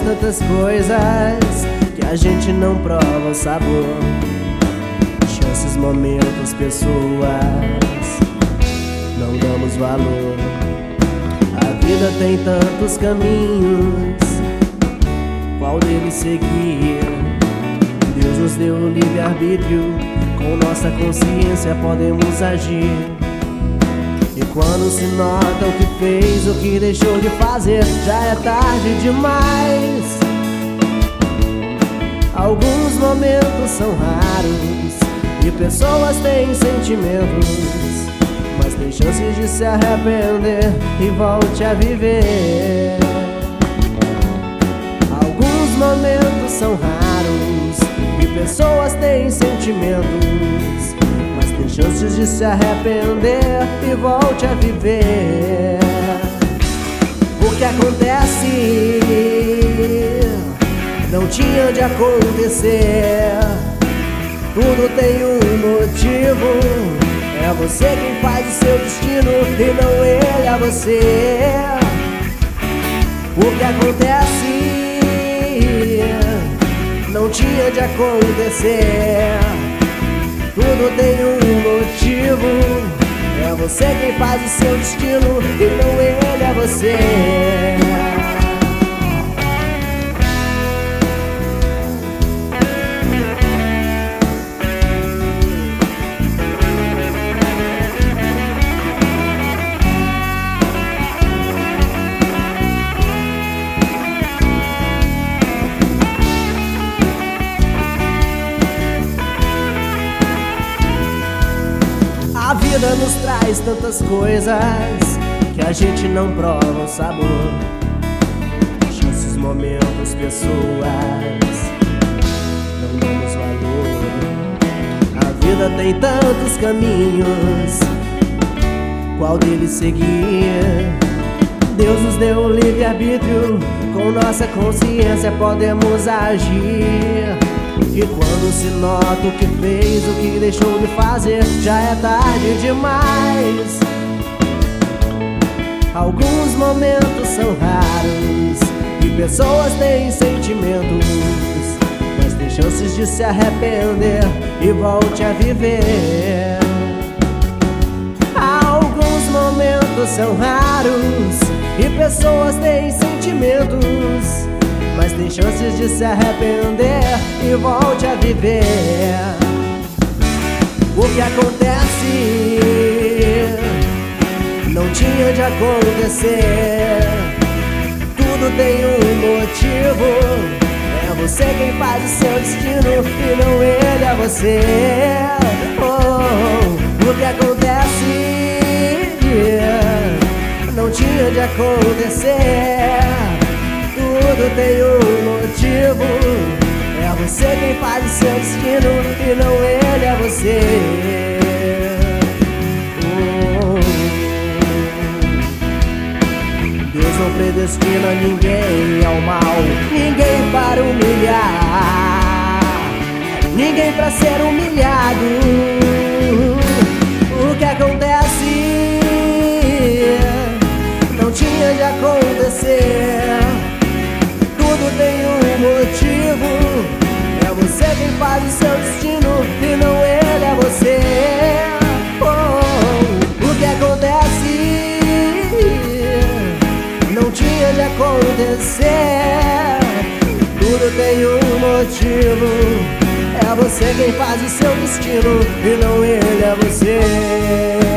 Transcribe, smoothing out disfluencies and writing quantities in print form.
tantas coisas que a gente não prova o sabor. Chances, momentos, pessoas, não damos valor. A vida tem tantos caminhos, qual deles seguir? Deus nos deu o livre-arbítrio, com nossa consciência podemos agir. E quando se nota o que fez, o que deixou de fazer, já é tarde demais. Alguns momentos são raros e pessoas têm sentimentos, mas tem chances de se arrepender e volte a viver. Alguns momentos são raros e pessoas têm sentimentos, mas tem chances de se arrepender e volte a viver. O que acontece não tinha de acontecer, tudo tem um motivo. É você quem faz o seu destino e não ele a você. O que acontece não tinha de acontecer, tudo tem um motivo. É você quem faz o seu destino e não ele a você. A vida nos traz tantas coisas que a gente não prova o sabor. Chances, momentos, pessoas, não damos valor. A vida tem tantos caminhos, qual deles seguir? Deus nos deu o livre-arbítrio, com nossa consciência podemos agir. E quando se nota o que fez, o que deixou de fazer, já é tarde demais. Alguns momentos são raros e pessoas têm sentimentos, mas tem chances de se arrepender e volte a viver. Alguns momentos são raros e pessoas têm sentimentos, mas tem chances de se arrepender e volte a viver. O que acontece não tinha de acontecer, tudo tem um motivo. É você quem faz o seu destino e não ele a você. O que acontece não tinha de acontecer, tudo tem um motivo. É você quem faz o seu destino e não ele a você. Deus não predestina ninguém ao mal, ninguém para humilhar, ninguém para ser humilhado. O que acontece não tinha de acontecer, tudo tem um motivo. É você quem faz o seu destino e não ele a você. O que acontece não tinha de acontecer, tudo tem um motivo. É você quem faz o seu destino e não ele a você.